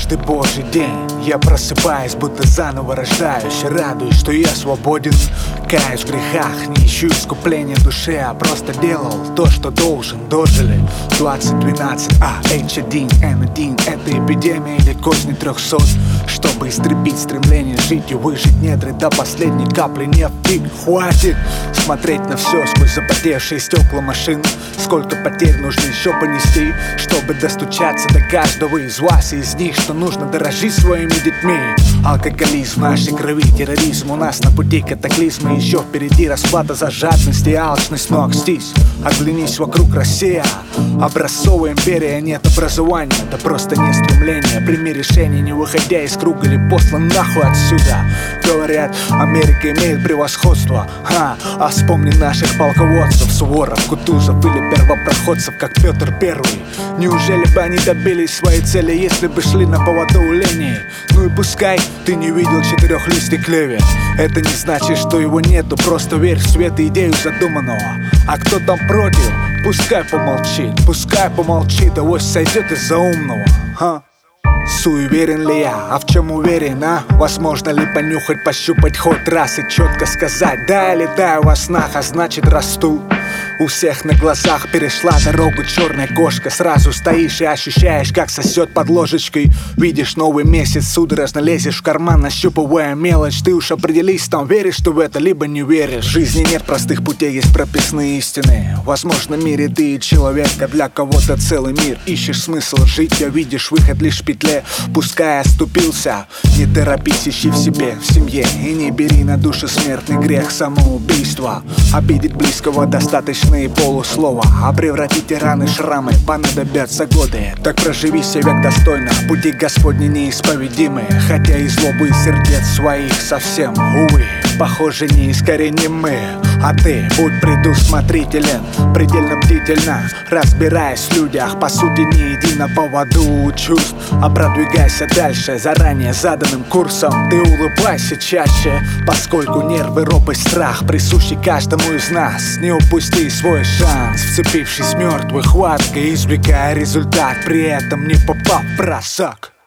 Каждый божий день я просыпаюсь, будто заново рождаюсь. Радуюсь, что я свободен. Каюсь в грехах, не ищу искупления душе, а просто делал то, что должен. Дожили 2012, H1N1. Это эпидемия или козни 300. Чтобы истребить стремление жить и выжить, недры до последней капли нефти. Хватит смотреть на все сквозь запотевшие стекла машин. Сколько потерь нужно еще понести, чтобы достучаться до каждого из вас и из них, что нужно дорожить своими детьми. Алкоголизм в нашей крови, терроризм у нас на пути катаклизма. Еще впереди расплата за жадность и алчность. Но окстись, оглянись вокруг, Россия образцовая империя, нет образования, да просто не стремления. Прими решение, не выходя из круга, или послан нахуй отсюда. Говорят, Америка имеет превосходство, а вспомни наших полководцев, Суворов, Кутузов или первопроходцев, как Петр Первый. Неужели бы они добились своей цели, если бы шли на поводу у лени? Ну и пускай ты не видел четырехлистый клевер, это не значит, что его нету. Просто верь в свет и идею задуманного. А кто там против, пускай помолчит, авось сойдет из-за умного. Суеверен ли я? А в чем уверен, а? Возможно ли понюхать, пощупать хоть раз и четко сказать: да, я летаю во снах, а значит расту. У всех на глазах перешла дорогу черная кошка. Сразу стоишь и ощущаешь, как сосет под ложечкой. Видишь новый месяц, судорожно лезешь в карман, нащупывая мелочь. Ты уж определись, там веришь ты в это, либо не веришь. В жизни нет простых путей, есть прописные истины. Возможно, в мире ты человек, а для кого-то целый мир. Ищешь смысл жить, а видишь выход лишь в петле. Пускай оступился, не торопись, ищи в себе, в семье. И не бери на душу смертный грех самоубийства. Обидеть близкого достаточно и полуслова, а превратить раны в шрамы понадобятся годы. Так проживи себе век достойно, пути Господни неисповедимы. Хотя и злобы сердец своих совсем, увы, похоже, неискоренимы. А ты будь предусмотрителен, предельно бдительно, разбираясь в людях, по сути не иди на поводу чувств, а продвигайся дальше заранее заданным курсом. Ты улыбайся чаще, поскольку нервы, робость, страх присущи каждому из нас. Не упусти свой шанс, вцепившись мертвой хваткой, извлекая результат, при этом не попав в бросок.